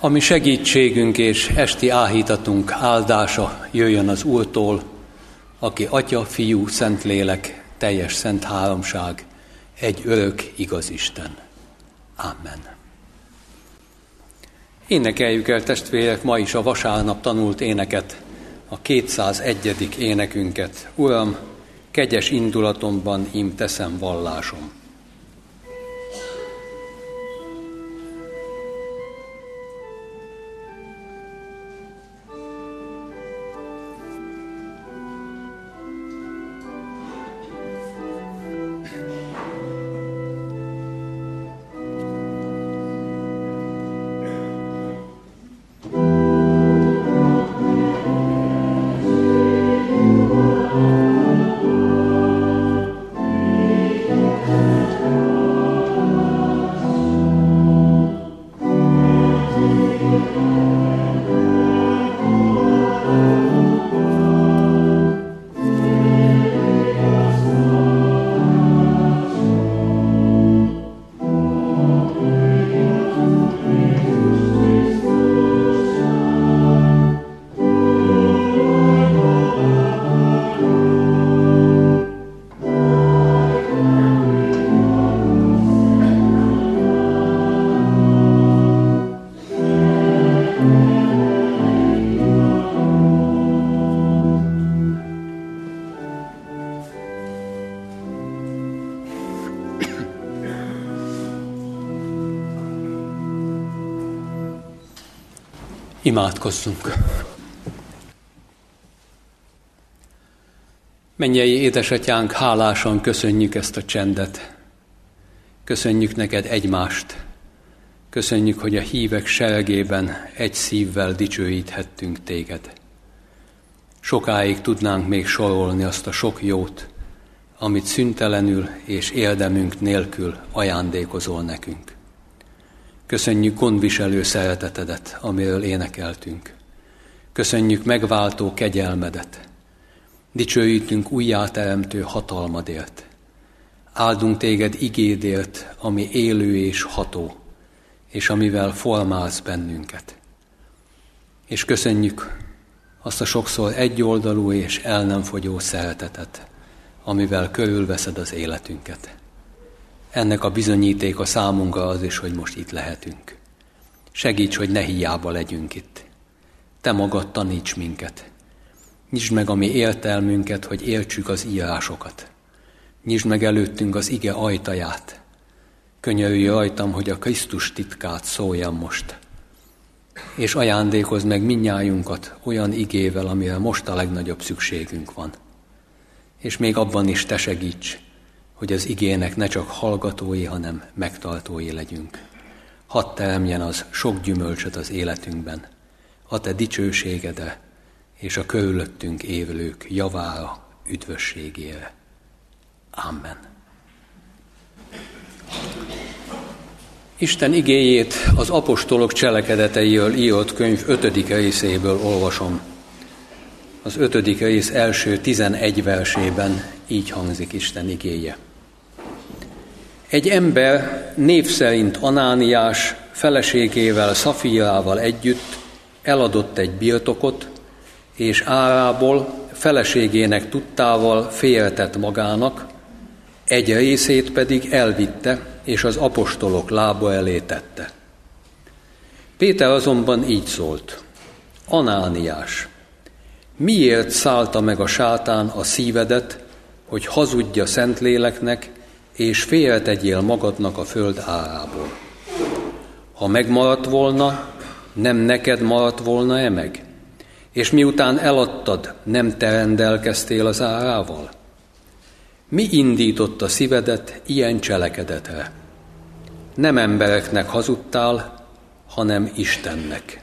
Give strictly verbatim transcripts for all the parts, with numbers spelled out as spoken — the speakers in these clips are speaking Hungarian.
Ami segítségünk és esti áhítatunk áldása jöjjön az Úrtól, aki Atya, Fiú, Szentlélek, teljes szent háromság, egy örök igaz Isten. Amen. Énekeljük el, testvérek, ma is a vasárnap tanult éneket, a kétszázegyedik énekünket. Uram, kegyes indulatomban ím teszem vallásom. Imádkozzunk! Mennyei édesatyánk, hálásan köszönjük ezt a csendet. Köszönjük neked egymást. Köszönjük, hogy a hívek seregében egy szívvel dicsőíthettünk téged. Sokáig tudnánk még sorolni azt a sok jót, amit szüntelenül és érdemünk nélkül ajándékozol nekünk. Köszönjük gondviselő szeretetedet, amiről énekeltünk. Köszönjük megváltó kegyelmedet. Dicsőítünk újjáteremtő hatalmadért. Áldunk téged igédért, ami élő és ható, és amivel formálsz bennünket. És köszönjük azt a sokszor egyoldalú és el nem fogyó szeretetet, amivel körülveszed az életünket. Ennek a bizonyítéka számunkra az is, hogy most itt lehetünk. Segíts, hogy ne hiába legyünk itt. Te magad taníts minket. Nyisd meg a mi értelmünket, hogy értsük az írásokat. Nyisd meg előttünk az ige ajtaját. Könyörülj rajtam, hogy a Krisztus titkát szóljam most. És ajándékozd meg mindnyájunkat olyan igével, amire most a legnagyobb szükségünk van. És még abban is te segíts, hogy az igének ne csak hallgatói, hanem megtartói legyünk. Hadd teremjen az sok gyümölcsöt az életünkben, a te dicsőségedre és a körülöttünk élők javára, üdvösségére. Amen. Isten igéjét az apostolok cselekedeteiről írott könyv ötödik részéből olvasom. Az ötödik rész első tizenegy versében így hangzik Isten igéje. Egy ember név szerint Anániás feleségével Szafírával együtt eladott egy birtokot, és árából feleségének tudtával félretett magának, egy részét pedig elvitte, és az apostolok lába elé tette. Péter azonban így szólt: Anániás, miért szállta meg a sátán a szívedet, hogy hazudj a Szentléleknek, és félretegyél magadnak a föld árából? Ha megmaradt volna, nem neked maradt volna-e meg? És miután eladtad, nem te rendelkeztél az árával? Mi indított a szívedet ilyen cselekedetre? Nem embereknek hazudtál, hanem Istennek.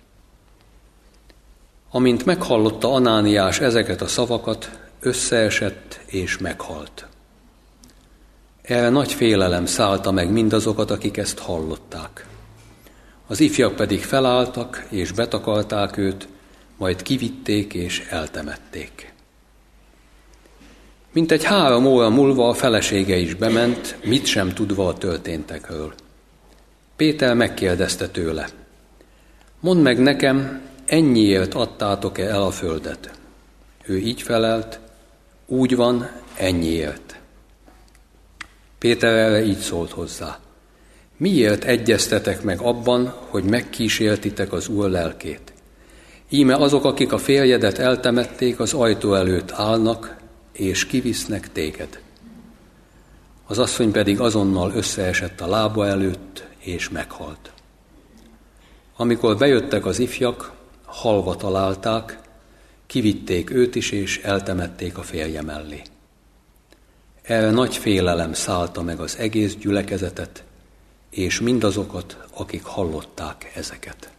Amint meghallotta Anániás ezeket a szavakat, összeesett és meghalt. Erre nagy félelem szállta meg mindazokat, akik ezt hallották. Az ifjak pedig felálltak és betakarták őt, majd kivitték és eltemették. Mintegy három óra múlva a felesége is bement, mit sem tudva a történtekről. Péter megkérdezte tőle: Mondd meg nekem, ennyiért adtátok-e el a földet? Ő így felelt, úgy van, ennyiért. Péter erre így szólt hozzá. Miért egyeztetek meg abban, hogy megkísértitek az Úr lelkét? Íme azok, akik a férjedet eltemették, az ajtó előtt állnak, és kivisznek téged. Az asszony pedig azonnal összeesett a lába előtt, és meghalt. Amikor bejöttek az ifjak, halva találták, kivitték őt is, és eltemették a férje mellé. Erre nagy félelem szállta meg az egész gyülekezetet, és mindazokat, akik hallották ezeket.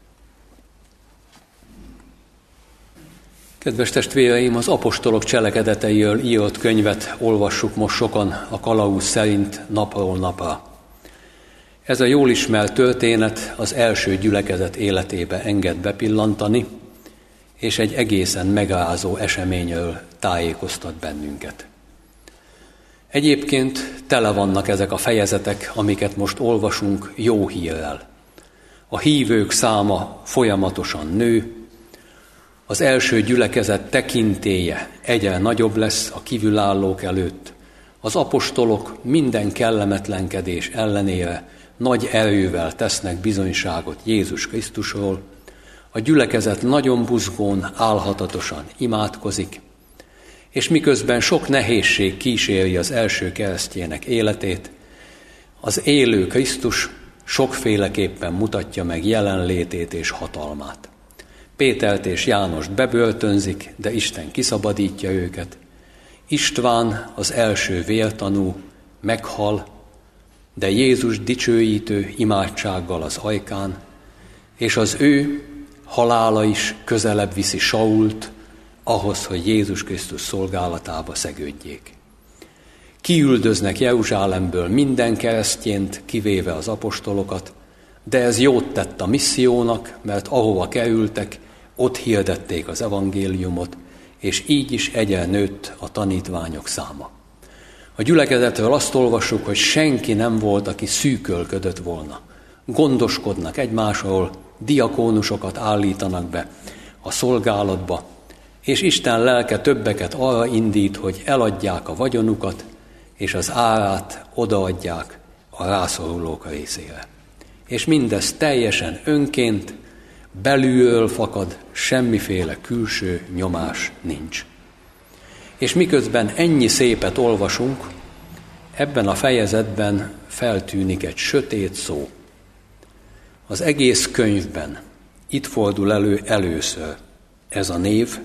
Kedves testvéreim, az apostolok cselekedeteiről írott könyvet olvassuk most sokan a kalauz szerint napról napra. Ez a jól ismert történet az első gyülekezet életébe enged bepillantani, és egy egészen megrázó eseményről tájékoztat bennünket. Egyébként tele vannak ezek a fejezetek, amiket most olvasunk, jó hírrel. A hívők száma folyamatosan nő, az első gyülekezet tekintélye egyre nagyobb lesz a kívülállók előtt, az apostolok minden kellemetlenkedés ellenére nagy erővel tesznek bizonyságot Jézus Krisztusról, a gyülekezet nagyon buzgón, álhatatosan imádkozik, és miközben sok nehézség kíséri az első keresztjének életét, az élő Krisztus sokféleképpen mutatja meg jelenlétét és hatalmát. Pétert és Jánost bebörtönzik, de Isten kiszabadítja őket. István, az első vértanú, meghal, de Jézus dicsőítő imádsággal az ajkán, és az ő halála is közelebb viszi Sault, ahhoz, hogy Jézus Krisztus szolgálatába szegődjék. Kiüldöznek Jeruzsálemből minden keresztjént, kivéve az apostolokat, de ez jót tett a missziónak, mert ahova kerültek, ott hirdették az evangéliumot, és így is egyre nőtt a tanítványok száma. A gyülekezetről azt olvassuk, hogy senki nem volt, aki szűkölködött volna. Gondoskodnak egymásról, diakónusokat állítanak be a szolgálatba, és Isten lelke többeket arra indít, hogy eladják a vagyonukat, és az árát odaadják a rászorulók részére. És mindez teljesen önként, belülről fakad, semmiféle külső nyomás nincs. És miközben ennyi szépet olvasunk, ebben a fejezetben feltűnik egy sötét szó. Az egész könyvben itt fordul elő először ez a név.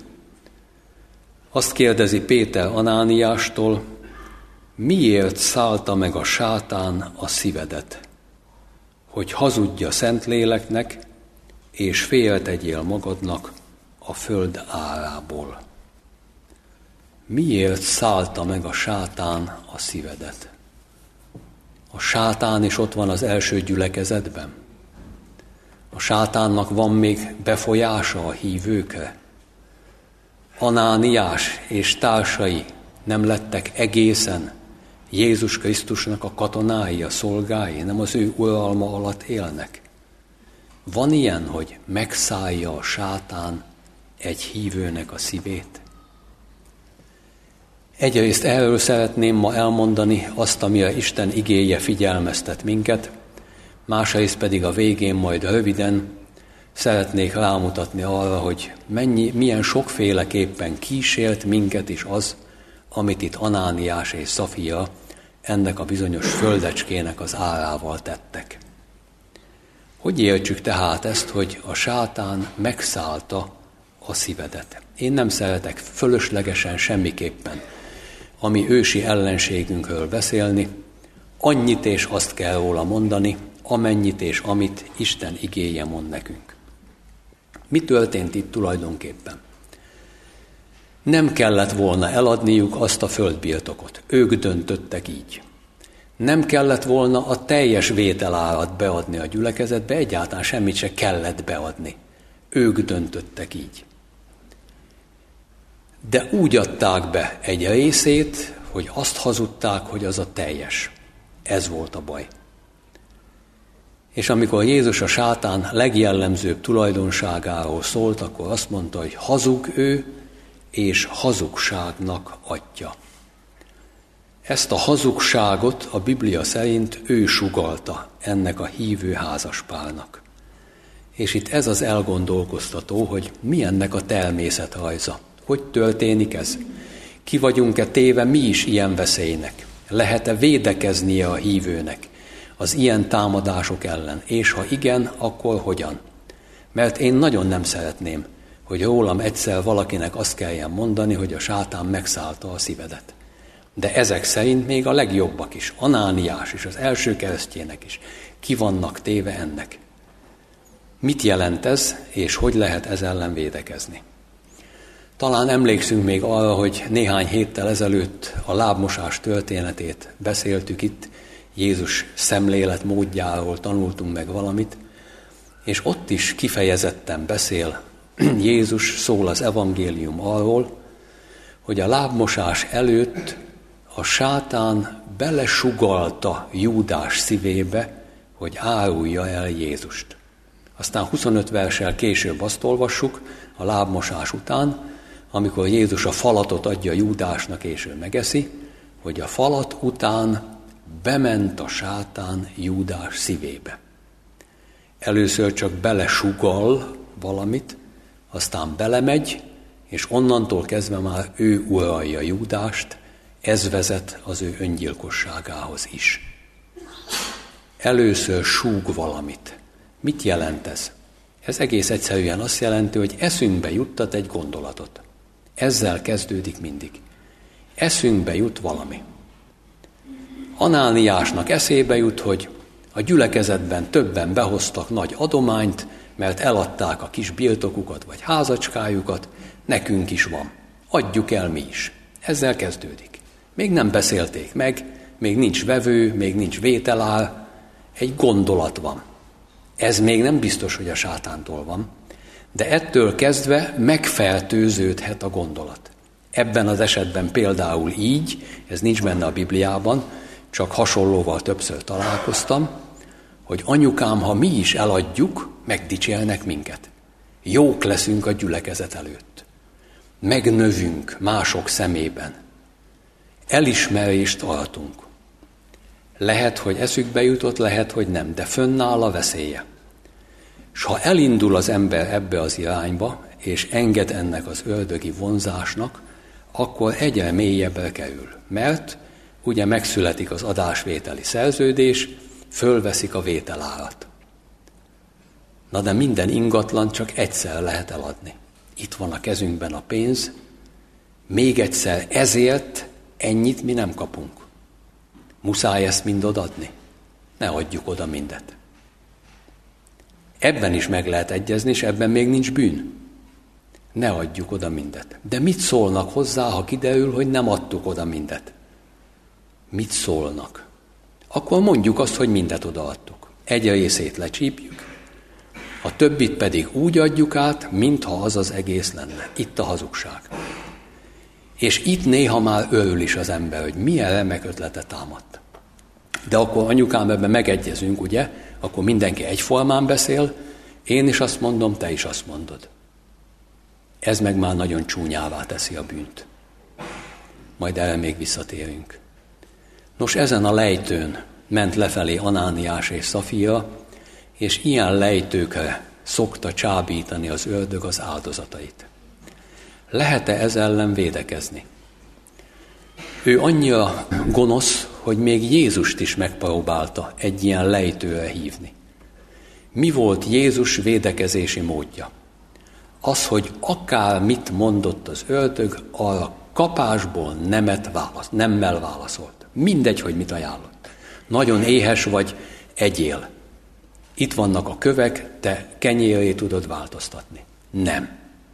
Azt kérdezi Péter Anániástól, miért szállta meg a sátán a szívedet, hogy hazudja Szentléleknek, és félretegyél magadnak a föld árából. Miért szállta meg a sátán a szívedet? A sátán is ott van az első gyülekezetben. A sátánnak van még befolyása a hívőkre. Anániás és társai nem lettek egészen Jézus Krisztusnak a katonái, a szolgái, nem az ő uralma alatt élnek. Van ilyen, hogy megszállja a sátán egy hívőnek a szívét? Egyrészt erről szeretném ma elmondani azt, amire Isten igéje figyelmeztet minket, másrészt pedig a végén majd röviden szeretnék rámutatni arra, hogy mennyi, milyen sokféleképpen kísért minket is az, amit itt Anániás és Szafira ennek a bizonyos földecskének az árával tettek. Hogy értsük tehát ezt, hogy a sátán megszállta a szívedet? Én nem szeretek fölöslegesen semmiképpen a mi ősi ellenségünkről beszélni, annyit és azt kell róla mondani, amennyit és amit Isten igéje mond nekünk. Mi történt itt tulajdonképpen? Nem kellett volna eladniuk azt a földbirtokot. Ők döntöttek így. Nem kellett volna a teljes vételárat beadni a gyülekezetbe, egyáltalán semmit se kellett beadni. Ők döntöttek így. De úgy adták be egy részét, hogy azt hazudták, hogy az a teljes. Ez volt a baj. És amikor Jézus a sátán legjellemzőbb tulajdonságáról szólt, akkor azt mondta, hogy hazug ő, és hazugságnak atya. Ezt a hazugságot a Biblia szerint ő sugallta ennek a hívő házaspárnak. És itt ez az elgondolkoztató, hogy mi ennek a természetrajza. Hogy történik ez? Ki vagyunk-e téve mi is ilyen veszélynek? Lehet-e védekeznie a hívőnek az ilyen támadások ellen? És ha igen, akkor hogyan? Mert én nagyon nem szeretném, hogy rólam egyszer valakinek azt kelljen mondani, hogy a sátán megszállta a szívedet. De ezek szerint még a legjobbak is, Anániás is, az első keresztjének is ki vannak téve ennek. Mit jelent ez, és hogy lehet ez ellen védekezni? Talán emlékszünk még arra, hogy néhány héttel ezelőtt a lábmosás történetét beszéltük itt, Jézus szemléletmódjáról tanultunk meg valamit, és ott is kifejezetten beszél Jézus, szól az evangélium arról, hogy a lábmosás előtt a sátán belesugalta Júdás szívébe, hogy árulja el Jézust. Aztán huszonöt verssel később azt olvassuk, a lábmosás után, amikor Jézus a falatot adja Júdásnak, és ő megeszi, hogy a falat után bement a sátán Júdás szívébe. Először csak belesugal valamit, aztán belemegy, és onnantól kezdve már ő uralja Júdást, ez vezet az ő öngyilkosságához is. Először súg valamit. Mit jelent ez? Ez egész egyszerűen azt jelenti, hogy eszünkbe juttat egy gondolatot. Ezzel kezdődik mindig. Eszünkbe jut valami. Anániásnak eszébe jut, hogy a gyülekezetben többen behoztak nagy adományt, mert eladták a kis birtokukat vagy házacskájukat, nekünk is van. Adjuk el mi is. Ezzel kezdődik. Még nem beszélték meg, még nincs vevő, még nincs vételár, egy gondolat van. Ez még nem biztos, hogy a sátántól van, de ettől kezdve megfertőződhet a gondolat. Ebben az esetben például így, ez nincs benne a Bibliában, csak hasonlóval többször találkoztam, hogy anyukám, ha mi is eladjuk, megdicsélnek minket. Jók leszünk a gyülekezet előtt. Megnövünk mások szemében. Elismerést tartunk. Lehet, hogy eszükbe jutott, lehet, hogy nem, de fönnáll a veszélye. És ha elindul az ember ebbe az irányba, és enged ennek az ördögi vonzásnak, akkor egyre mélyebbre kerül. Mert ugye megszületik az adásvételi szerződés, fölveszik a vételárat. Na de minden ingatlan csak egyszer lehet eladni. Itt van a kezünkben a pénz, még egyszer ezért ennyit mi nem kapunk. Muszáj ezt mind odaadni? Ne adjuk oda mindet. Ebben is meg lehet egyezni, és ebben még nincs bűn. Ne adjuk oda mindet. De mit szólnak hozzá, ha kiderül, hogy nem adtuk oda mindet? Mit szólnak? Akkor mondjuk azt, hogy mindet odaadtuk. Egy részét lecsípjük, a többit pedig úgy adjuk át, mintha az az egész lenne. Itt a hazugság. És itt néha már örül is az ember, hogy milyen remek ötlete támadt. De akkor anyukám, ebben megegyezünk, ugye? Akkor mindenki egyformán beszél, én is azt mondom, te is azt mondod. Ez meg már nagyon csúnyává teszi a bűnt. Majd erre még visszatérünk. Nos, ezen a lejtőn ment lefelé Anániás és Szafira, és ilyen lejtőkre szokta csábítani az ördög az áldozatait. Lehet-e ez ellen védekezni? Ő annyira gonosz, hogy még Jézust is megpróbálta egy ilyen lejtőre hívni. Mi volt Jézus védekezési módja? Az, hogy akár mit mondott az ördög, arra kapásból nemet válasz, nemmel válaszolt. Mindegy, hogy mit ajánlott. Nagyon éhes vagy, egyél. Itt vannak a kövek, te kenyérré tudod változtatni. Nem.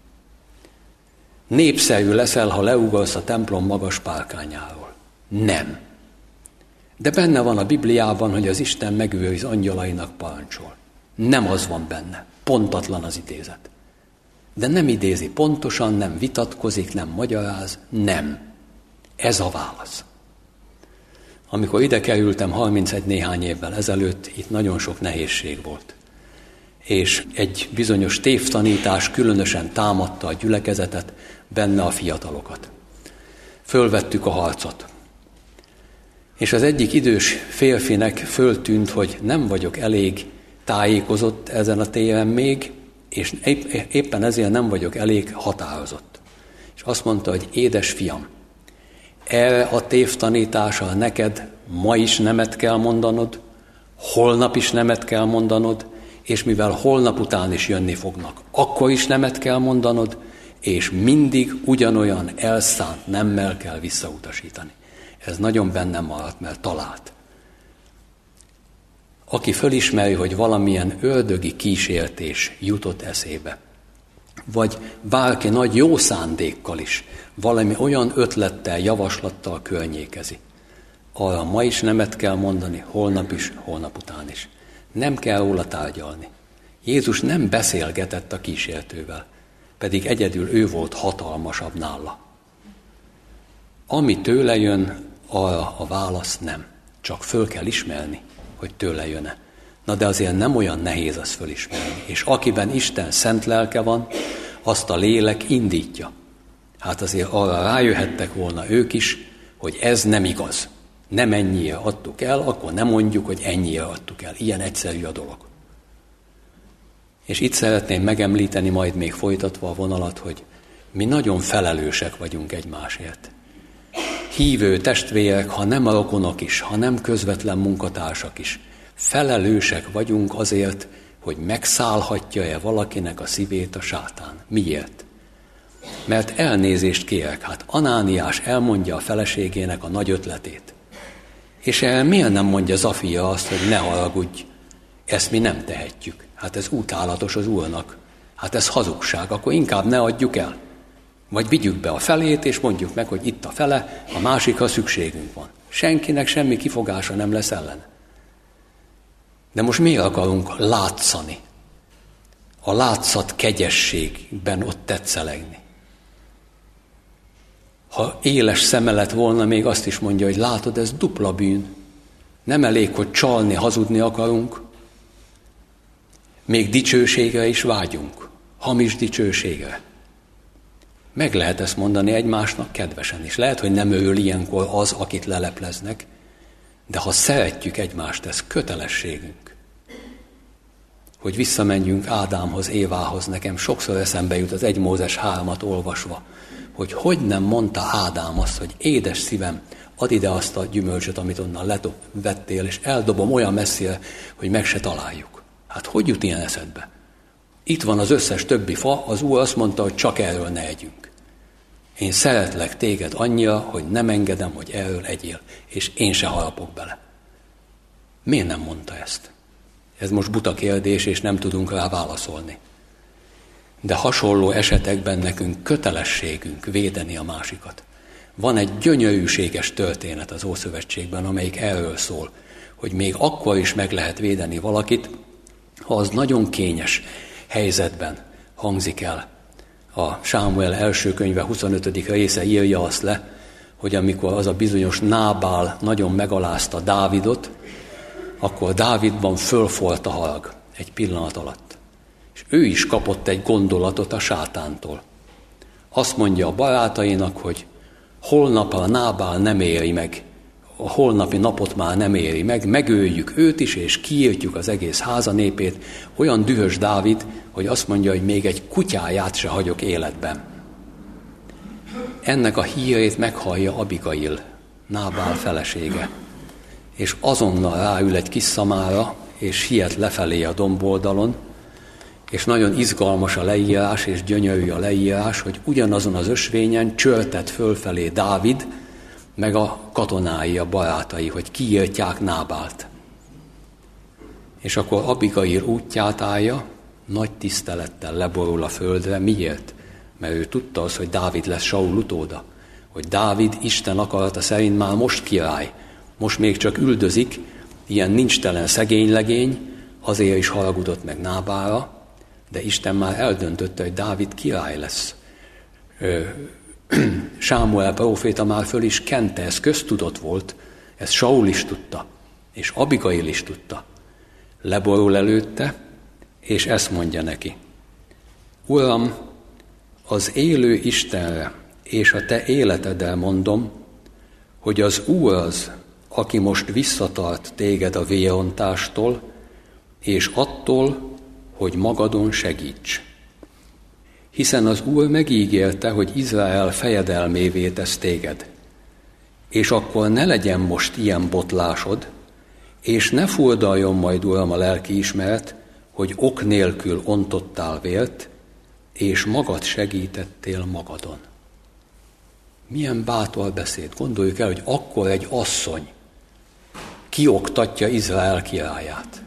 Népszerű leszel, ha leugolsz a templom magas párkányáról. Nem. De benne van a Bibliában, hogy az Isten megőriz angyalainak parancsol. Nem az van benne. Pontatlan az idézet. De nem idézi pontosan, nem vitatkozik, nem magyaráz. Nem. Ez a válasz. Amikor ide kerültem harmincegy néhány évvel ezelőtt, itt nagyon sok nehézség volt. És egy bizonyos tévtanítás különösen támadta a gyülekezetet, benne a fiatalokat. Fölvettük a harcot. És az egyik idős férfinek föltűnt, hogy nem vagyok elég tájékozott ezen a téren még, és éppen ezért nem vagyok elég határozott. És azt mondta, hogy édes fiam, erre a tévtanítással neked ma is nemet kell mondanod, holnap is nemet kell mondanod, és mivel holnap után is jönni fognak, akkor is nemet kell mondanod, és mindig ugyanolyan elszánt nemmel kell visszautasítani. Ez nagyon bennem maradt, mert talált. Aki fölismeri, hogy valamilyen ördögi kísértés jutott eszébe, vagy bárki nagy jó szándékkal is valami olyan ötlettel, javaslattal környékezi, arra ma is nemet kell mondani, holnap is, holnap után is. Nem kell róla tárgyalni. Jézus nem beszélgetett a kísértővel, pedig egyedül ő volt hatalmasabb nála. Ami tőle jön, arra a válasz nem. Csak föl kell ismerni, hogy tőle jön-e. Na de azért nem olyan nehéz azt fölismerni. És akiben Isten szent lelke van, azt a lélek indítja. Hát azért arra rájöhettek volna ők is, hogy ez nem igaz. Nem ennyire adtuk el, akkor nem mondjuk, hogy ennyire adtuk el. Ilyen egyszerű a dolog. És itt szeretném megemlíteni, majd még folytatva a vonalat, hogy mi nagyon felelősek vagyunk egymásért. Hívő testvérek, ha nem rokonok is, ha nem közvetlen munkatársak is, felelősek vagyunk azért, hogy megszállhatja-e valakinek a szívét a sátán. Miért? Mert elnézést kérek, hát Anániás elmondja a feleségének a nagy ötletét. És erre miért nem mondja Zafira azt, hogy ne haragudj, ezt mi nem tehetjük. Hát ez utálatos az Úrnak. Hát ez hazugság, akkor inkább ne adjuk el. Vagy vigyük be a felét, és mondjuk meg, hogy itt a fele, a másikra szükségünk van. Senkinek semmi kifogása nem lesz ellen. De most miért akarunk látszani? A látszat kegyességben ott tetszelegni. Ha éles szeme lett volna, még azt is mondja, hogy látod, ez dupla bűn. Nem elég, hogy csalni, hazudni akarunk, még dicsőségre is vágyunk. Hamis dicsőségre. Meg lehet ezt mondani egymásnak kedvesen is. Lehet, hogy nem örül ilyenkor az, akit lelepleznek, de ha szeretjük egymást, ez kötelességünk. Hogy visszamenjünk Ádámhoz, Évához, nekem sokszor eszembe jut az egy Mózes hármat olvasva, hogy hogy nem mondta Ádám azt, hogy édes szívem, add ide azt a gyümölcsöt, amit onnan vettél, és eldobom olyan messzire, hogy meg se találjuk. Hát hogy jut ilyen eszedbe? Itt van az összes többi fa, az Úr azt mondta, hogy csak erről ne együnk. Én szeretlek téged annyira, hogy nem engedem, hogy erről egyél, és én se harapok bele. Miért nem mondta ezt? Ez most buta kérdés, és nem tudunk rá válaszolni. De hasonló esetekben nekünk kötelességünk védeni a másikat. Van egy gyönyörűséges történet az Ószövetségben, amelyik erről szól, hogy még akkor is meg lehet védeni valakit, ha az nagyon kényes helyzetben hangzik el. A Sámuel első könyve huszonötödik része írja azt le, hogy amikor az a bizonyos Nábál nagyon megalázta Dávidot, akkor Dávidban fölfolt a harag egy pillanat alatt. És ő is kapott egy gondolatot a sátántól. Azt mondja a barátainak, hogy holnap a Nábál nem éri meg, a holnapi napot már nem éri meg, megöljük őt is, és kiírtjuk az egész háza népét. Olyan dühös Dávid, hogy azt mondja, hogy még egy kutyáját se hagyok életben. Ennek a hírét meghallja Abigail, Nábál felesége, és azonnal ráül egy kis szamára, és siet lefelé a domboldalon, és nagyon izgalmas a leírás, és gyönyörű a leírás, hogy ugyanazon az ösvényen csörtet fölfelé Dávid, meg a katonái, a barátai, hogy kiírtják Nábált. És akkor Abigail útját állja, nagy tisztelettel leborul a földre. Miért? Mert ő tudta az, hogy Dávid lesz Saul utóda. Hogy Dávid Isten akarata szerint már most király. Most még csak üldözik, ilyen nincstelen szegény legény, azért is haragudott meg Nábálra, de Isten már eldöntötte, hogy Dávid király lesz. Sámuel próféta már föl is kente, ez köztudott volt, Ezt Saul is tudta, és Abigail is tudta. Leborul előtte, és ezt mondja neki. Uram, az élő Istenre és a te életeddel mondom, hogy az Úr az, aki most visszatart téged a vérontástól, és attól, hogy magadon segíts. Hiszen az Úr megígérte, hogy Izrael fejedelmévé tesz téged. És akkor ne legyen most ilyen botlásod, és ne furdaljon majd, Uram, a lelkiismeret, hogy ok nélkül ontottál vért, és magad segítettél magadon. Milyen bátor beszéd. Gondoljuk el, hogy akkor egy asszony kioktatja Izrael királyát.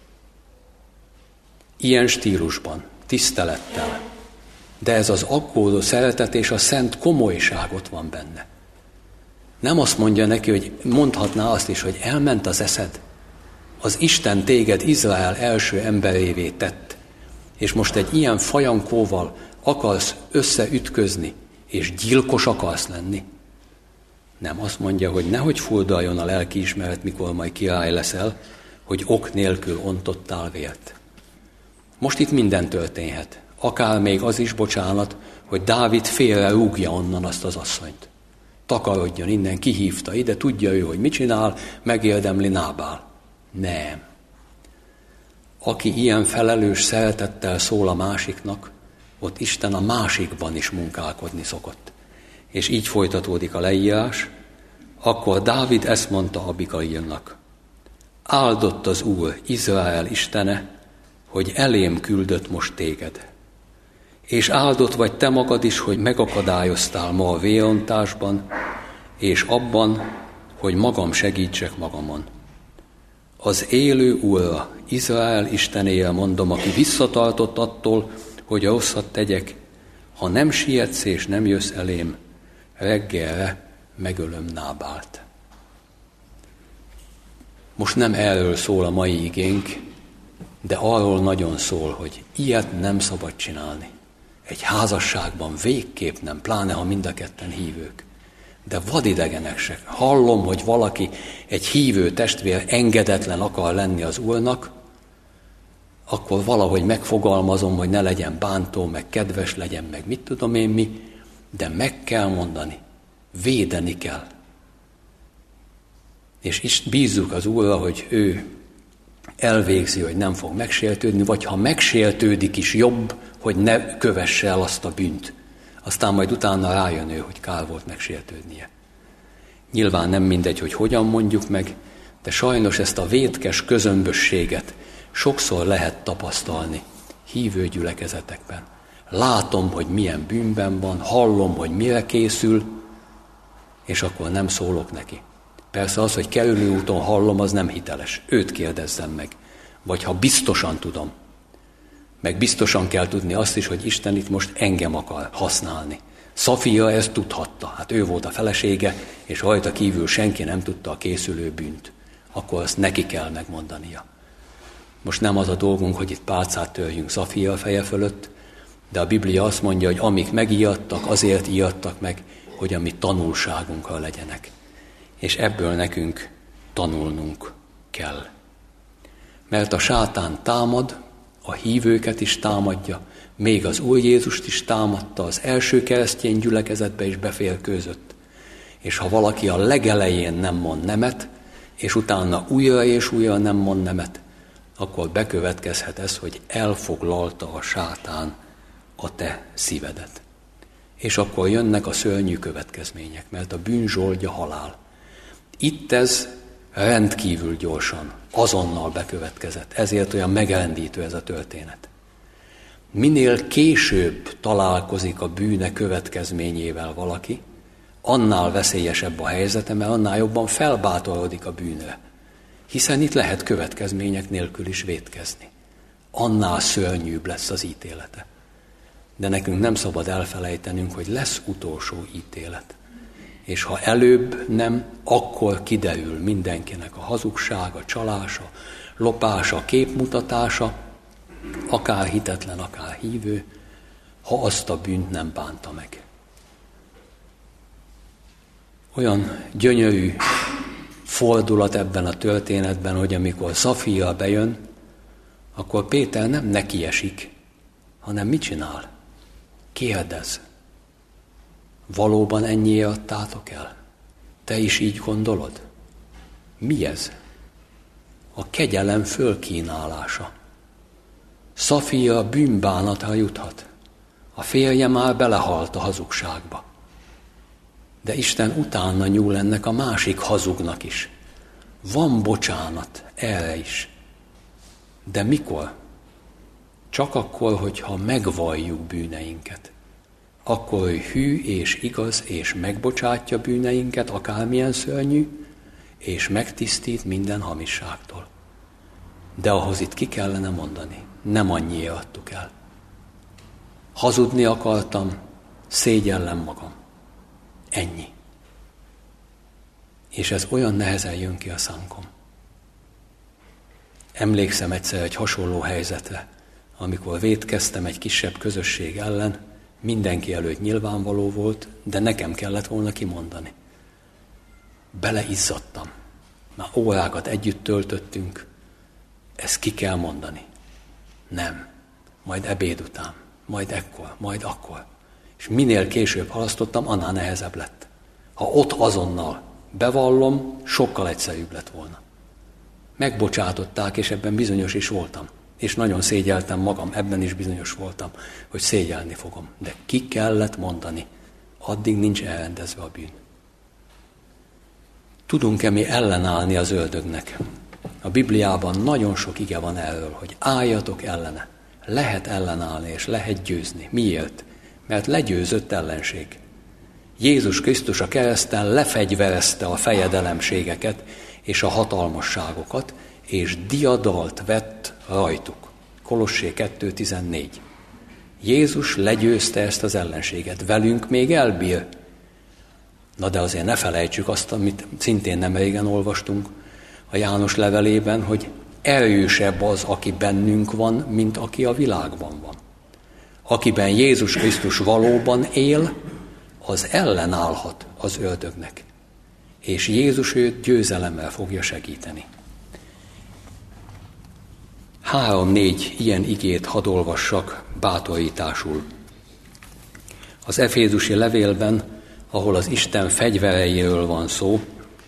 Ilyen stílusban, tisztelettel. De ez az aggódó szeretet és a szent komolyságot van benne. Nem azt mondja neki, hogy mondhatná azt is, hogy elment az eszed. Az Isten téged Izrael első emberévé tett, és most egy ilyen fajankóval akarsz összeütközni, és gyilkos akarsz lenni. Nem, azt mondja, hogy nehogy furdaljon a lelkiismeret, mikor majd király leszel, hogy ok nélkül ontottál vért. Most itt minden történhet. Akár még az is, bocsánat, hogy Dávid félre rúgja onnan azt az asszonyt. Takarodjon innen, kihívta ide, tudja ő, hogy mit csinál, megérdemli Nábál. Nem. Aki ilyen felelős szeretettel szól a másiknak, ott Isten a másikban is munkálkodni szokott. És így folytatódik a leírás. Akkor Dávid ezt mondta Abigailnak. Áldott az Úr, Izrael Istene, hogy elém küldött most téged. És áldott vagy te magad is, hogy megakadályoztál ma a vérontásban, és abban, hogy magam segítsek magamon. Az élő Úrra, Izrael Istenével mondom, aki visszatartott attól, hogy a rosszat tegyek, ha nem sietsz és nem jössz elém, reggelre megölöm Nábált. Most nem erről szól a mai igénk, de arról nagyon szól, hogy ilyet nem szabad csinálni. Egy házasságban végképp nem, pláne ha mind a ketten hívők. De vadidegenek se. Hallom, hogy valaki, egy hívő testvér engedetlen akar lenni az Úrnak, akkor valahogy megfogalmazom, hogy ne legyen bántó, meg kedves legyen, meg mit tudom én mi, de meg kell mondani, védeni kell. És is bízzuk az Úrra, hogy ő elvégzi, hogy nem fog megsértődni, vagy ha megsértődik is jobb, hogy ne kövesse el azt a bűnt. Aztán majd utána rájön ő, hogy kár volt megsértődnie. Nyilván nem mindegy, hogy hogyan mondjuk meg, de sajnos ezt a vétkes közömbösséget sokszor lehet tapasztalni hívő gyülekezetekben. Látom, hogy milyen bűnben van, hallom, hogy mire készül, és akkor nem szólok neki. Persze az, hogy kerülő úton hallom, az nem hiteles. Őt kérdezzem meg. Vagy ha biztosan tudom. Meg biztosan kell tudni azt is, hogy Isten itt most engem akar használni. Szafia ezt tudhatta. Hát ő volt a felesége, és rajta kívül senki nem tudta a készülő bűnt. Akkor azt neki kell megmondania. Most nem az a dolgunk, hogy itt pálcát törjünk Szafia feje fölött, de a Biblia azt mondja, hogy amik megijedtak, azért ijedtak meg, hogy a mi tanulságunkra legyenek. És ebből nekünk tanulnunk kell. Mert a sátán támad, a hívőket is támadja, még az Úr Jézust is támadta, az első keresztény gyülekezetbe is beférkőzött. És ha valaki a legelején nem mond nemet, és utána újra és újra nem mond nemet, akkor bekövetkezhet ez, hogy elfoglalta a sátán a te szívedet. És akkor jönnek a szörnyű következmények, mert a bűn zsoldja halál. Itt ez rendkívül gyorsan, azonnal bekövetkezett. Ezért olyan megrendítő ez a történet. Minél később találkozik a bűne következményével valaki, annál veszélyesebb a helyzete, mert annál jobban felbátorodik a bűnre. Hiszen itt lehet következmények nélkül is vétkezni. Annál szörnyűbb lesz az ítélete. De nekünk nem szabad elfelejtenünk, hogy lesz utolsó ítélet. És ha előbb nem, akkor kiderül mindenkinek a hazugság, a csalása, lopása, képmutatása, akár hitetlen, akár hívő, ha azt a bűnt nem bánta meg. Olyan gyönyörű fordulat ebben a történetben, hogy amikor Szafira bejön, akkor Péter nem nekiesik, hanem mit csinál? Kérdez. Valóban ennyiért adtátok el? Te is így gondolod? Mi ez? A kegyelem fölkínálása. Szafira bűnbánatra juthat. A férje már belehalt a hazugságba. De Isten utána nyúl ennek a másik hazugnak is. Van bocsánat erre is. De mikor? Csak akkor, hogyha megvalljuk bűneinket. Akkor ő hű és igaz, és megbocsátja bűneinket, akármilyen szörnyű, és megtisztít minden hamisságtól. De ahhoz itt ki kellene mondani, nem annyiért adtuk el. Hazudni akartam, szégyellem magam. Ennyi. És ez olyan nehezen jön ki a szánkon. Emlékszem egyszer egy hasonló helyzetre, amikor vétkeztem egy kisebb közösség ellen, mindenki előtt nyilvánvaló volt, de nekem kellett volna kimondani. Beleizzadtam. Már órákat együtt töltöttünk, ezt ki kell mondani. Nem. Majd ebéd után, majd ekkor, majd akkor. És minél később halasztottam, annál nehezebb lett. Ha ott azonnal bevallom, sokkal egyszerűbb lett volna. Megbocsátották, és ebben bizonyos is voltam. És nagyon szégyeltem magam, ebben is bizonyos voltam, hogy szégyelni fogom. De ki kellett mondani, addig nincs elrendezve a bűn. Tudunk-e mi ellenállni az ördögnek? A Bibliában nagyon sok ige van erről, hogy álljatok ellene. Lehet ellenállni és lehet győzni. Miért? Mert legyőzött ellenség. Jézus Krisztus a kereszten lefegyverezte a fejedelemségeket és a hatalmasságokat, és diadalt vett rajtuk. Kolossé kettő tizennégy. Jézus legyőzte ezt az ellenséget. Velünk még elbír. Na de azért ne felejtsük azt, amit szintén nem régen olvastunk a János levelében, hogy erősebb az, aki bennünk van, mint aki a világban van. Akiben Jézus Krisztus valóban él, az ellenállhat az ördögnek. És Jézus őt győzelemmel fogja segíteni. Három-négy ilyen igét hadd olvassak bátorításul. Az efézusi levélben, ahol az Isten fegyvereiről van szó,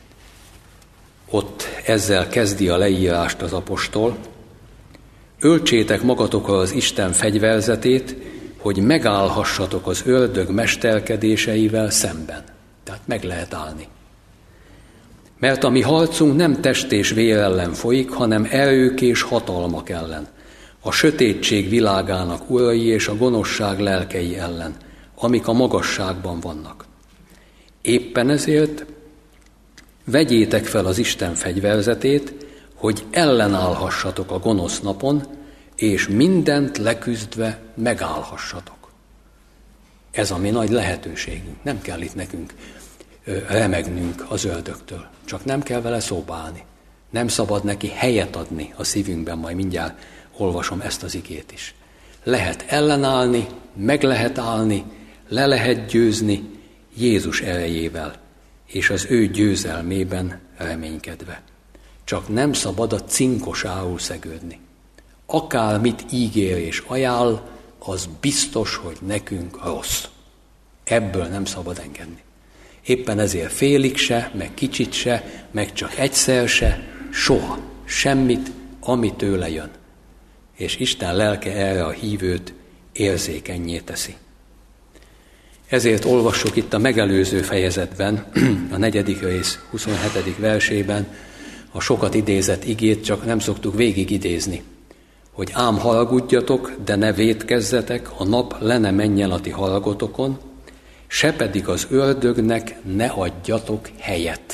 ott ezzel kezdi a leírást az apostol. Öltsétek magatokra az Isten fegyverzetét, hogy megállhassatok az ördög mesterkedéseivel szemben. Tehát meg lehet állni. Mert a mi harcunk nem test és vér ellen folyik, hanem erők és hatalmak ellen, a sötétség világának urai és a gonoszság lelkei ellen, amik a magasságban vannak. Éppen ezért vegyétek fel az Isten fegyverzetét, hogy ellenállhassatok a gonosz napon, és mindent leküzdve megállhassatok. Ez a mi nagy lehetőségünk. Nem kell itt nekünk remegnünk az ördögtől. Csak nem kell vele szóba állni. Nem szabad neki helyet adni a szívünkben, majd mindjárt olvasom ezt az igét is. Lehet ellenállni, meg lehet állni, le lehet győzni Jézus erejével, és az ő győzelmében reménykedve. Csak nem szabad a cinkosául szegődni. Akármit ígér és ajánl, az biztos, hogy nekünk rossz. Ebből nem szabad engedni. Éppen ezért félig se, meg kicsit se, meg csak egyszer se, soha, semmit, ami tőle jön. És Isten lelke erre a hívőt érzékennyé teszi. Ezért olvassuk itt a megelőző fejezetben, a negyedik rész huszonhetedik versében, a sokat idézett igét, csak nem szoktuk végig idézni, hogy ám haragudjatok, de ne vétkezzetek, a nap le ne menjen a ti haragotokon, se pedig az ördögnek ne adjatok helyet.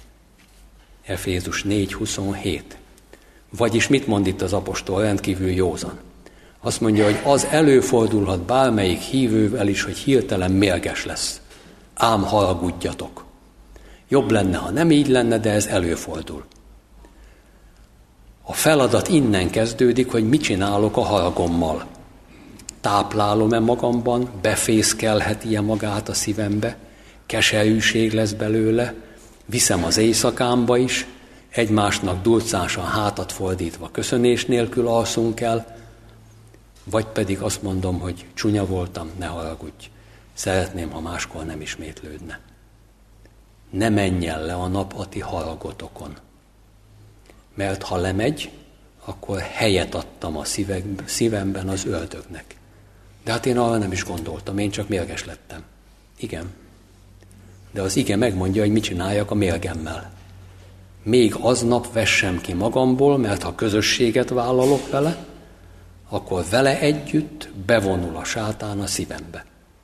Efézus négy huszonhét. Vagyis mit mond itt az apostol? Rendkívül józan. Azt mondja, hogy az előfordulhat bármelyik hívővel is, hogy hirtelen mérges lesz. Ám haragudjatok. Jobb lenne, ha nem így lenne, de ez előfordul. A feladat innen kezdődik, hogy mit csinálok a haragommal. Táplálom-e magamban, befészkelheti-e magát a szívembe, keserűség lesz belőle, viszem az éjszakámba is, egymásnak durcásan hátat fordítva köszönés nélkül alszunk el, vagy pedig azt mondom, hogy csúnya voltam, ne haragudj, szeretném, ha máskor nem ismétlődne. Ne menjen le a nap a ti haragotokon, mert ha lemegy, akkor helyet adtam a szívemben az ördögnek. De hát én arra nem is gondoltam, én csak mérges lettem. Igen. De az ige megmondja, hogy mit csináljak a mérgemmel. Még aznap vessem ki magamból, mert ha közösséget vállalok vele, akkor vele együtt bevonul a sátán a szívembe.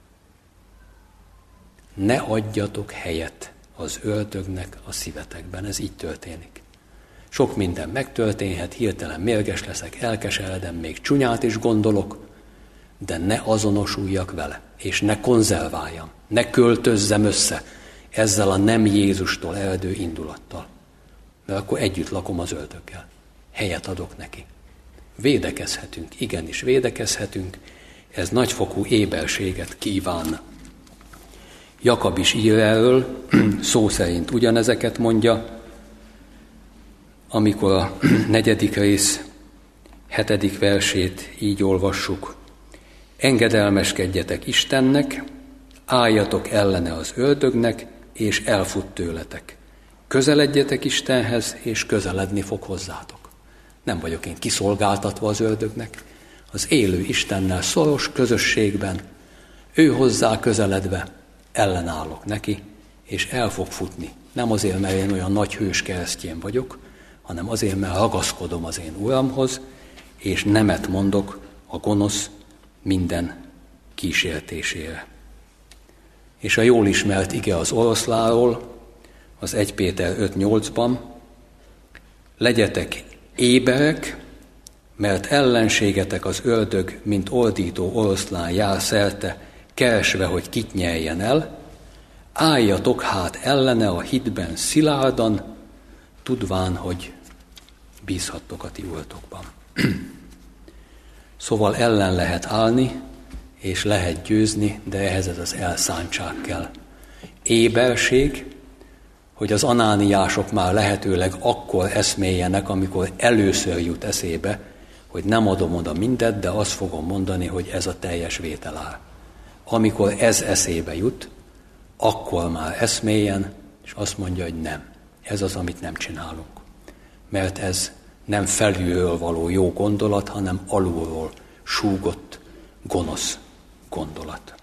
Ne adjatok helyet az ördögnek a szívetekben, ez így történik. Sok minden megtörténhet, hirtelen mérges leszek, elkeseredem, még csúnyát is gondolok, de ne azonosuljak vele, és ne konzerváljam, ne költözzem össze ezzel a nem Jézustól eredő indulattal. Mert akkor együtt lakom az ördöggel. Helyet adok neki. Védekezhetünk, igenis védekezhetünk, ez nagyfokú éberséget kíván. Jakab is ír erről, szó szerint ugyanezeket mondja, amikor a negyedik rész, hetedik versét így olvassuk. Engedelmeskedjetek Istennek, álljatok ellene az ördögnek, és elfut tőletek. Közeledjetek Istenhez, és közeledni fog hozzátok. Nem vagyok én kiszolgáltatva az ördögnek, az élő Istennel szoros közösségben, ő hozzá közeledve ellenállok neki, és el fog futni. Nem azért, mert én olyan nagy hős keresztjén vagyok, hanem azért, mert ragaszkodom az én Uramhoz, és nemet mondok a gonosz minden kísértésére. És a jól ismert ige az oroszláról, az Első Péter öt nyolcban, legyetek éberek, mert ellenségetek az ördög, mint ordító oroszlán jár szerte, keresve, hogy kit nyeljen el, álljatok hát ellene a hitben szilárdan, tudván, hogy bízhattok a ti uratokban. Szóval ellen lehet állni, és lehet győzni, de ehhez ez az elszántság kell. Éberség, hogy az anániások már lehetőleg akkor eszméljenek, amikor először jut eszébe, hogy nem adom oda mindet, de azt fogom mondani, hogy ez a teljes vételár. Amikor ez eszébe jut, akkor már eszméljen, és azt mondja, hogy nem. Ez az, amit nem csinálunk. Mert ez nem felülről való jó gondolat, hanem alulról súgott, gonosz gondolat.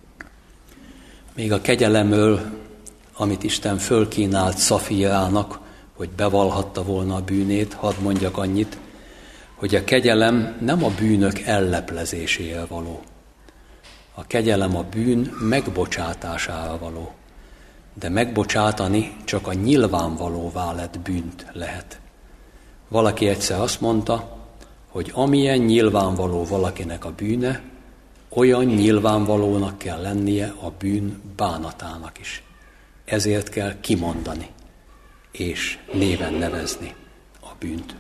Még a kegyelemről, amit Isten fölkínált Szafírának, hogy bevallhatta volna a bűnét, hadd mondjak annyit, hogy a kegyelem nem a bűnök elleplezéséért való. A kegyelem a bűn megbocsátására való. De megbocsátani csak a nyilvánvalóvá lett bűnt lehet. Valaki egyszer azt mondta, hogy amilyen nyilvánvaló valakinek a bűne, olyan nyilvánvalónak kell lennie a bűn bánatának is. Ezért kell kimondani, és néven nevezni a bűnt.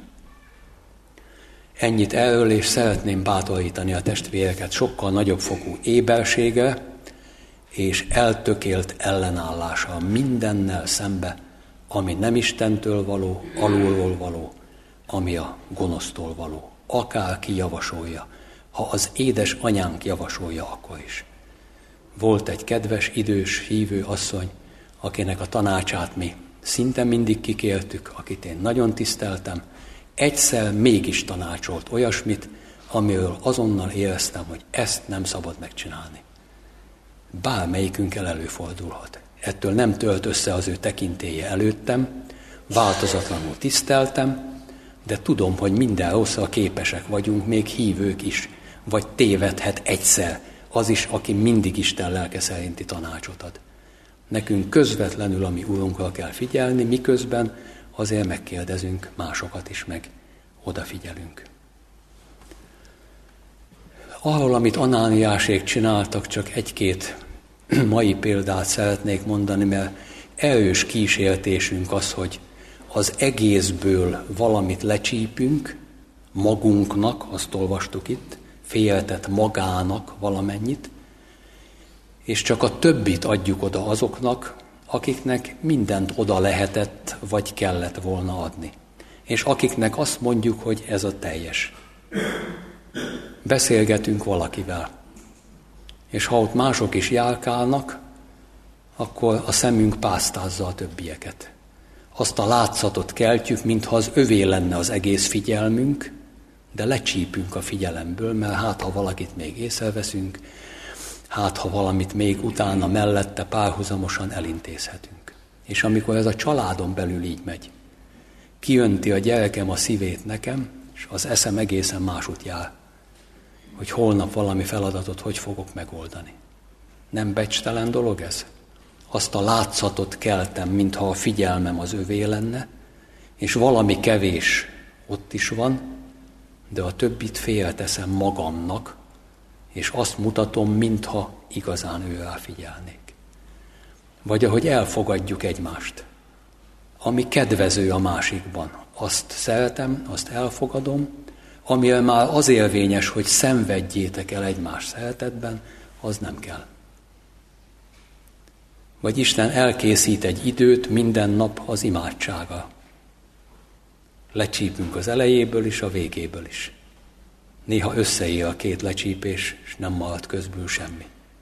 Ennyit erről, és szeretném bátorítani a testvéreket sokkal nagyobb fokú éberségre, és eltökélt ellenállása mindennel szembe, ami nem Istentől való, alulról való, ami a gonosztól való. Akárki javasolja, ha az édes anyánk javasolja, akkor is. Volt egy kedves, idős, hívő asszony, akinek a tanácsát mi szinte mindig kikértük, akit én nagyon tiszteltem, egyszer mégis tanácsolt olyasmit, amiről azonnal éreztem, hogy ezt nem szabad megcsinálni. Bármelyikünkkel előfordulhat. Ettől nem tölt össze az ő tekintélye előttem, változatlanul tiszteltem, de tudom, hogy minden rosszra képesek vagyunk, még hívők is, vagy tévedhet egyszer az is, aki mindig Isten lelke szerinti tanácsot ad. Nekünk közvetlenül a mi Urunkra kell figyelni, miközben azért megkérdezünk másokat is, meg odafigyelünk. Arról, amit Anániásék csináltak, csak egy-két mai példát szeretnék mondani, mert erős kísértésünk az, hogy az egészből valamit lecsípünk, magunknak, azt olvastuk itt, féltett magának valamennyit, és csak a többit adjuk oda azoknak, akiknek mindent oda lehetett, vagy kellett volna adni. És akiknek azt mondjuk, hogy ez a teljes. Beszélgetünk valakivel, és ha ott mások is járkálnak, akkor a szemünk pásztázza a többieket. Azt a látszatot keltjük, mintha az övé lenne az egész figyelmünk, de lecsípünk a figyelemből, mert hát ha valakit még észreveszünk, hát ha valamit még utána mellette párhuzamosan elintézhetünk. És amikor ez a családon belül így megy, kiönti a gyerekem a szívét nekem, és az eszem egészen másút jár, hogy holnap valami feladatot hogy fogok megoldani. Nem becstelen dolog ez? Azt a látszatot keltem, mintha a figyelmem az övé lenne, és valami kevés ott is van, de a többit félreteszem magamnak, és azt mutatom, mintha igazán őrá figyelnék. Vagy ahogy elfogadjuk egymást, ami kedvező a másikban, azt szeretem, azt elfogadom, amire már az érvényes, hogy szenvedjétek el egymás szeretetben, az nem kell. Vagy Isten elkészít egy időt minden nap az imádsága. Lecsípünk az elejéből is, a végéből is. Néha összeér a két lecsípés, és nem marad közből semmi.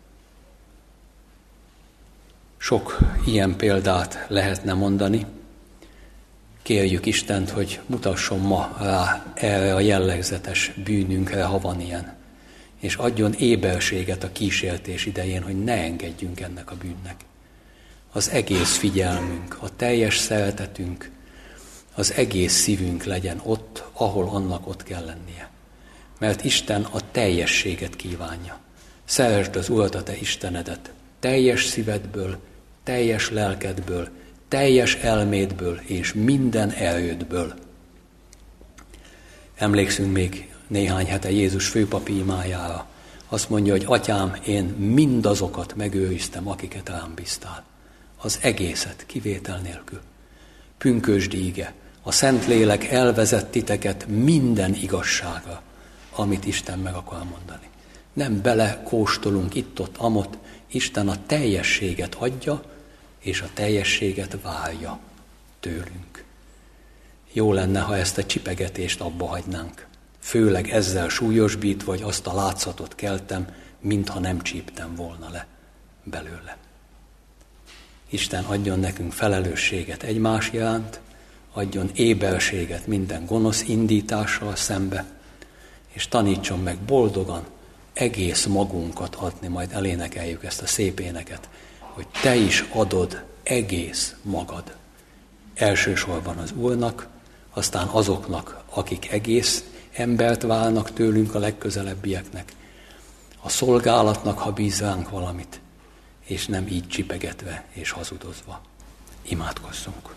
Sok ilyen példát lehetne mondani. Kérjük Istent, hogy mutasson ma rá erre a jellegzetes bűnünkre, ha van ilyen, és adjon éberséget a kísértés idején, hogy ne engedjünk ennek a bűnnek. Az egész figyelmünk, a teljes szeretetünk, az egész szívünk legyen ott, ahol annak ott kell lennie. Mert Isten a teljességet kívánja. Szeresd az Urat, a te Istenedet, teljes szívedből, teljes lelkedből, teljes elmédből és minden erődből. Emlékszünk még néhány hete Jézus főpapi imájára. Azt mondja, hogy Atyám, én mindazokat megőriztem, akiket rám bíztál. Az egészet, kivétel nélkül. Pünkösdi ige, a Szentlélek elvezett titeket minden igazságra, amit Isten meg akar mondani. Nem bele kóstolunk itt-ott, amott, Isten a teljességet adja, és a teljességet várja tőlünk. Jó lenne, ha ezt a csipegetést abba hagynánk. Főleg ezzel súlyosbítva, vagy azt a látszatot keltem, mintha nem csíptem volna le belőle. Isten adjon nekünk felelősséget egymás iránt, adjon éberséget minden gonosz indítással szembe, és tanítson meg boldogan egész magunkat adni, majd elénekeljük ezt a szép éneket, hogy te is adod egész magad. Elsősorban az Úrnak, aztán azoknak, akik egész embert válnak tőlünk, a legközelebbieknek, a szolgálatnak, ha bíz ránk valamit, és nem így csipegetve és hazudozva. Imádkozzunk.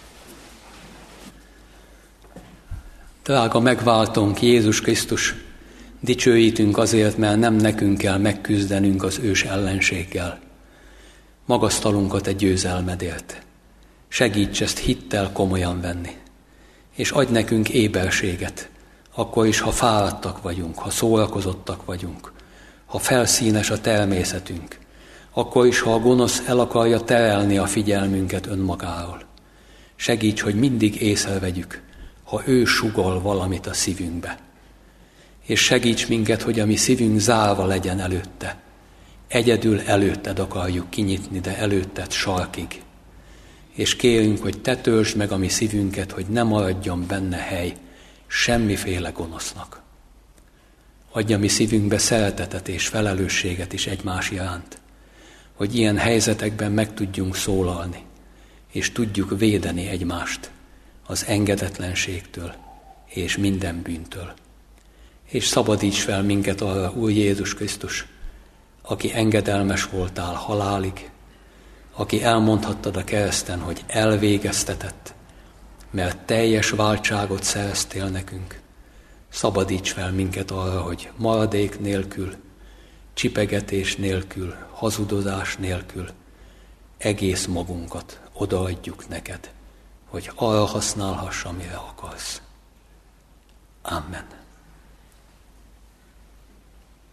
Drága megváltónk, Jézus Krisztus, dicsőítünk azért, mert nem nekünk kell megküzdenünk az ős ellenséggel. Magasztalunk a te győzelmedért. Segíts ezt hittel komolyan venni. És adj nekünk éberséget, akkor is, ha fáradtak vagyunk, ha szórakozottak vagyunk, ha felszínes a természetünk, akkor is, ha a gonosz el akarja terelni a figyelmünket önmagáról. Segíts, hogy mindig észrevegyük, ha ő sugall valamit a szívünkbe. És segíts minket, hogy a mi szívünk zárva legyen előtte. Egyedül előtted akarjuk kinyitni, de előtted sarkig. És kérünk, hogy te töltsd meg a mi szívünket, hogy ne maradjon benne hely semmiféle gonosznak. Adj a mi szívünkbe szeretetet és felelősséget is egymás iránt, hogy ilyen helyzetekben meg tudjunk szólalni, és tudjuk védeni egymást az engedetlenségtől és minden bűntől. És szabadíts fel minket arra, Úr Jézus Krisztus, aki engedelmes voltál halálig, aki elmondhattad a kereszten, hogy elvégeztetett, mert teljes váltságot szereztél nekünk. Szabadíts fel minket arra, hogy maradék nélkül, csipegetés nélkül, hazudozás nélkül egész magunkat odaadjuk neked, hogy arra használhass, amire akarsz. Amen.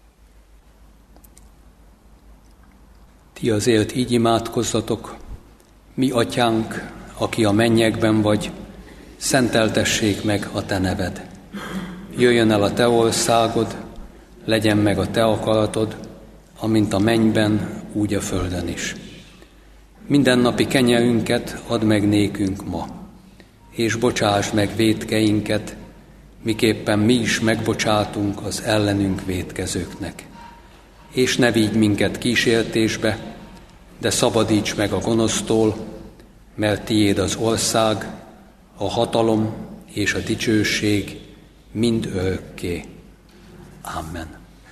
Ti azért így imádkozzatok: Mi atyánk, aki a mennyekben vagy, szenteltessék meg a te neved. Jöjjön el a te országod, legyen meg a te akaratod, amint a mennyben, úgy a földön is. Mindennapi kenyerünket add meg nékünk ma, és bocsáss meg vétkeinket, miképpen mi is megbocsátunk az ellenünk vétkezőknek. És ne vigy minket kísértésbe, de szabadíts meg a gonosztól, mert tiéd az ország, a hatalom és a dicsőség mind örökké. Amen.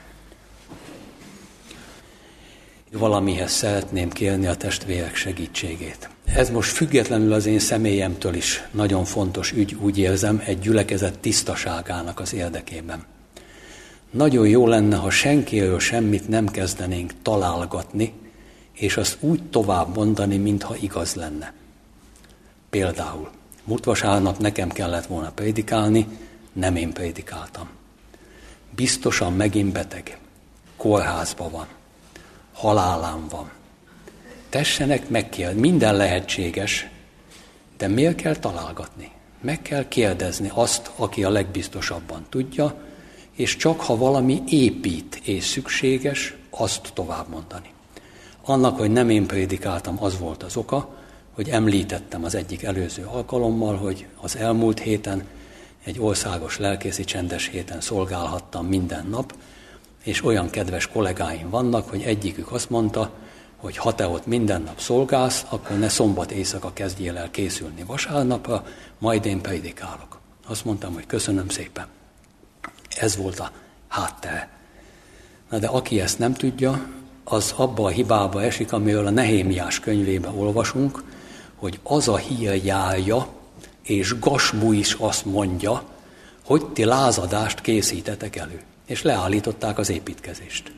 Valamihez szeretném kérni a testvérek segítségét. Ez most függetlenül az én személyemtől is nagyon fontos ügy, úgy érzem, egy gyülekezet tisztaságának az érdekében. Nagyon jó lenne, ha senkiről semmit nem kezdenénk találgatni, és azt úgy tovább mondani, mintha igaz lenne. Például, múlt vasárnap nekem kellett volna prédikálni, nem én prédikáltam. Biztosan megint beteg, kórházban van, halálán van. Tessenek megkérdezni, minden lehetséges, de miért kell találgatni? Meg kell kérdezni azt, aki a legbiztosabban tudja, és csak ha valami épít és szükséges, azt tovább mondani. Annak, hogy nem én prédikáltam, az volt az oka, hogy említettem az egyik előző alkalommal, hogy az elmúlt héten, egy országos lelkészi csendes héten szolgálhattam minden nap, és olyan kedves kollégáim vannak, hogy egyikük azt mondta, hogy ha te ott minden nap szolgálsz, akkor ne szombat éjszaka kezdjél el készülni vasárnapra, majd én prédikálok. Azt mondtam, hogy köszönöm szépen. Ez volt a háttere. Na de aki ezt nem tudja, az abba a hibába esik, amiről a Nehémiás könyvében olvasunk, hogy az a hír járja, és Gasbu is azt mondja, hogy ti lázadást készítetek elő. És leállították az építkezést.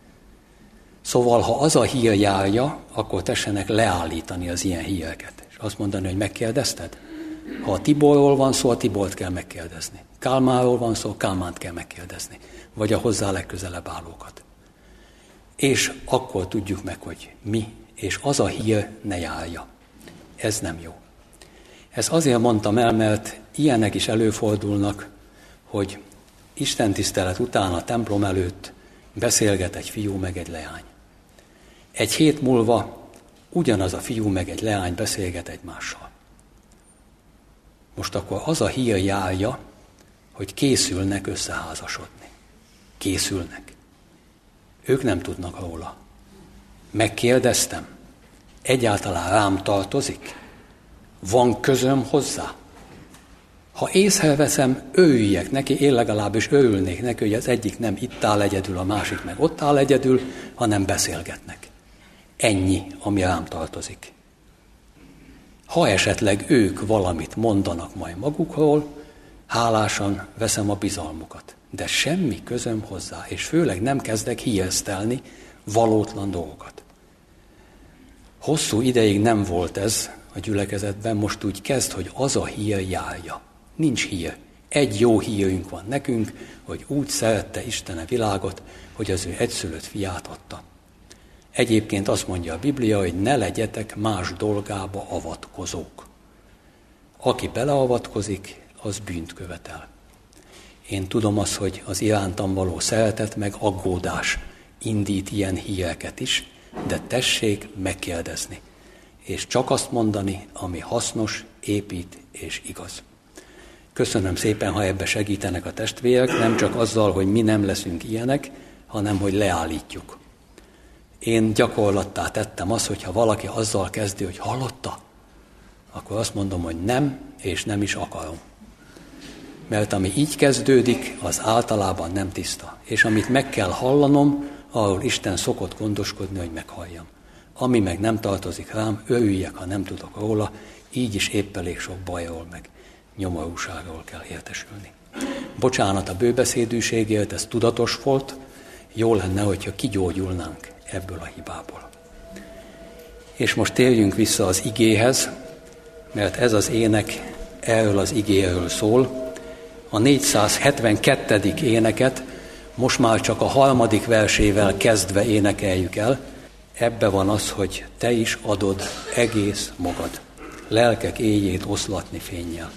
Szóval, ha az a hír járja, akkor tessenek leállítani az ilyen híreket. És azt mondani, hogy megkérdezted? Ha a Tiborról van szó, a Tibort kell megkérdezni. Kálmánról van szó, Kálmánt kell megkérdezni. Vagy a hozzá legközelebb állókat. És akkor tudjuk meg, hogy mi, és az a hír ne járja. Ez nem jó. Ezt azért mondtam el, mert ilyenek is előfordulnak, hogy istentisztelet után a templom előtt beszélget egy fiú meg egy leány. Egy hét múlva ugyanaz a fiú meg egy leány beszélget egymással. Most akkor az a hír járja, hogy készülnek összeházasodni. Készülnek. Ők nem tudnak róla. Megkérdeztem, egyáltalán rám tartozik? Van közöm hozzá? Ha észreveszem, örüljek neki, én legalábbis örülnék neki, hogy az egyik nem itt áll egyedül, a másik meg ott áll egyedül, hanem beszélgetnek. Ennyi, ami rám tartozik. Ha esetleg ők valamit mondanak majd magukról, hálásan veszem a bizalmukat. De semmi közöm hozzá, és főleg nem kezdek hijesztelni valótlan dolgokat. Hosszú ideig nem volt ez a gyülekezetben, most úgy kezd, hogy az a hír járja. Nincs hír. Egy jó hírünk van nekünk, hogy úgy szerette Isten a világot, hogy az ő egyszülött fiát adta. Egyébként azt mondja a Biblia, hogy ne legyetek más dolgába avatkozók. Aki beleavatkozik, az bűnt követel. Én tudom azt, hogy az irántam való szeretet meg aggódás indít ilyen híreket is, de tessék megkérdezni, és csak azt mondani, ami hasznos, épít és igaz. Köszönöm szépen, ha ebbe segítenek a testvérek, nem csak azzal, hogy mi nem leszünk ilyenek, hanem hogy leállítjuk. Én gyakorlattá tettem azt, hogyha valaki azzal kezdi, hogy hallotta, akkor azt mondom, hogy nem, és nem is akarom. Mert ami így kezdődik, az általában nem tiszta. És amit meg kell hallanom, arról Isten szokott gondoskodni, hogy meghalljam. Ami meg nem tartozik rám, örüljek, ha nem tudok róla, így is épp elég sok bajról meg nyomorúságról kell értesülni. Bocsánat a bőbeszédűségért, ez tudatos volt, jó lenne, hogyha kigyógyulnánk ebből a hibából. És most térjünk vissza az igéhez, mert ez az ének erről az igéről szól. A négyszázhetvenkettedik éneket most már csak a harmadik versével kezdve énekeljük el, Ebbe van az, hogy te is adod egész magad, lelkek éjjét oszlatni fénnyel.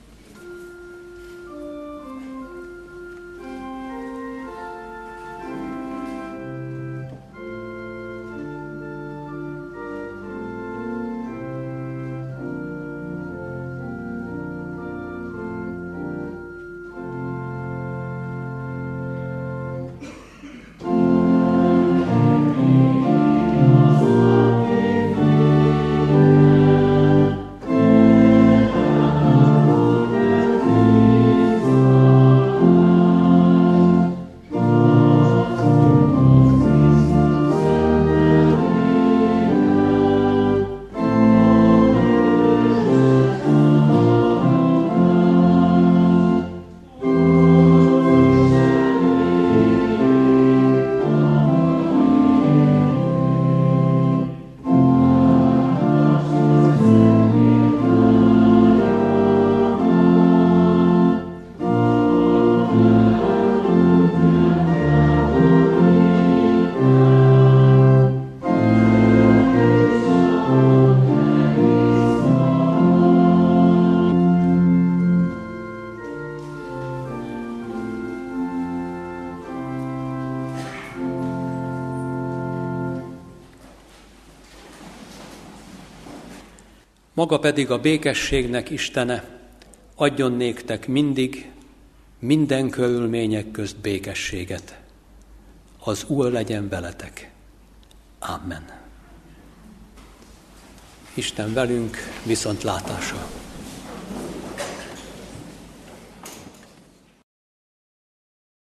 Maga pedig a békességnek Istene, adjon néktek mindig, minden körülmények közt békességet. Az Úr legyen veletek. Amen. Isten velünk, viszontlátásra!